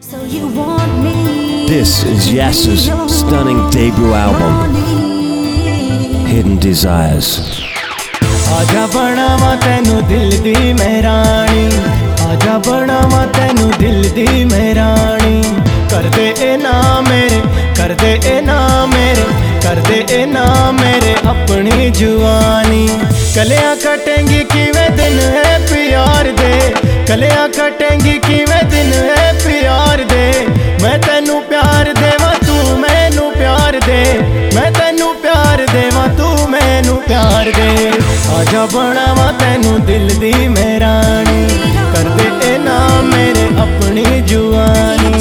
This is Yasser's stunning debut album, Hidden Desires. आजा बनावा तैनू दिल दी मैं रानी, आजा बनावा तैनू दिल दी मैं रानी। कर दे ए ना मेरे, कर दे ए ना मेरे, कर दे ए ना मेरे अपनी जुआनी। कलियां कटेंगी किवें दिन है प्यार दे, कलियां कटेंगी किवें दिन है प्यार दे। मैं तैनू प्यार देवा तू मैनू प्यार दे, मैं तैनू प्यार देवा तू मैनू प्यार दे। आजा बनावा तैनू दिल दी मैं रानी, कर दे ए ना मेरे अपनी जुआनी।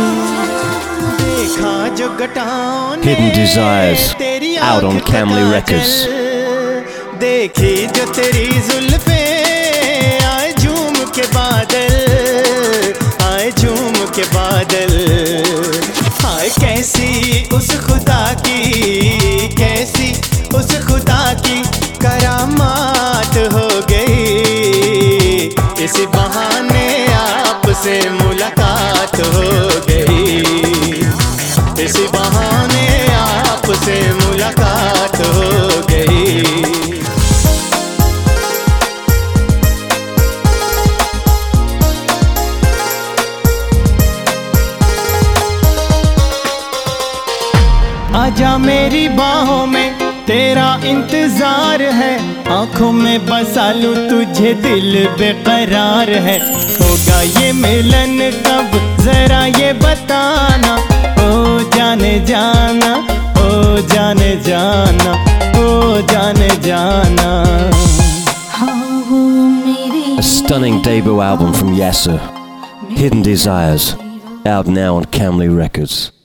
देखा जो घटाओं ने Hidden Desires, तेरी out on आँख Camley तका Records. जल, देखी जो तेरी जुल्फे आए झूम के बादल, आए झूम के बादल। हाय कैसी उस खुदा की, कैसी उस खुदा की करामात हो गई। इसी बहाने आपसे मुलाकात हो गई, इसी बहाने आपसे मुलाकात हो गई। आजा मेरी बाहों में तेरा इंतजार है, आंखों में बसा लूं तुझे दिल बेकरार है। होगा ये मिलन कब जरा ये बताना, ओ जाने जाना, ओ जाने जाना, ओ जाने जाना। A stunning debut album from Yasser, Hidden Desires, out now on Camley Records.